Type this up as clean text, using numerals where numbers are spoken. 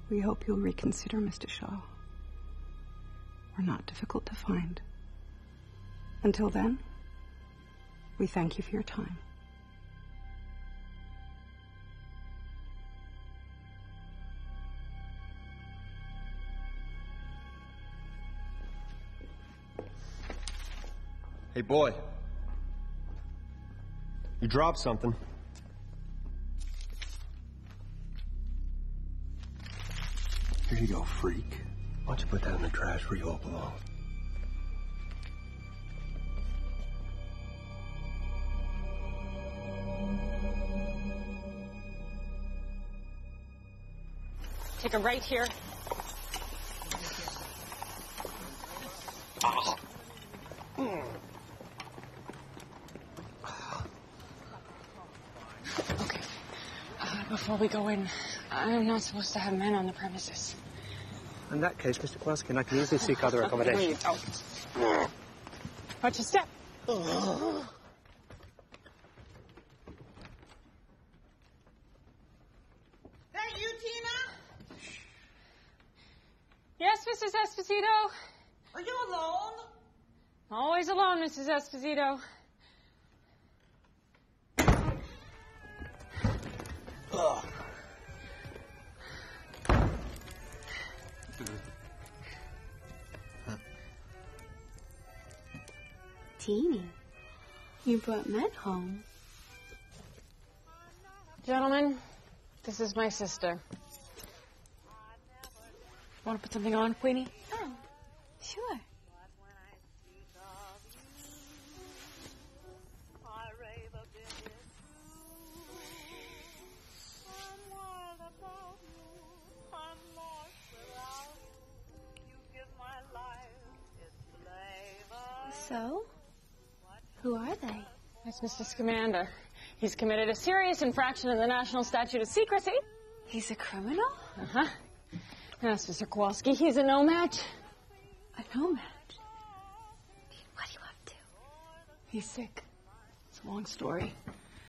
We hope you'll reconsider, Mr. Shaw. We're not difficult to find. Until then, we thank you for your time. Hey, boy. You dropped something. Here you go, freak. Why don't you put that in the trash where you all belong? Take a right here. Oh. Okay. Before we go in, I'm not supposed to have men on the premises. In that case, Mr. Kowalski, I can easily seek other accommodation. No, you don't. Watch your step. That you, Tina? Yes, Mrs. Esposito? Are you alone? Always alone, Mrs. Esposito. Teeny, you brought men home. Gentlemen, this is my sister. Want to put something on, Queenie? Oh, sure. So, who are they? That's Mr. Scamander. He's committed a serious infraction of the National Statute of Secrecy. He's a criminal? Uh-huh. Yes, Mr. Kowalski, he's a no-match. A no-match? What are you up to? He's sick. It's a long story.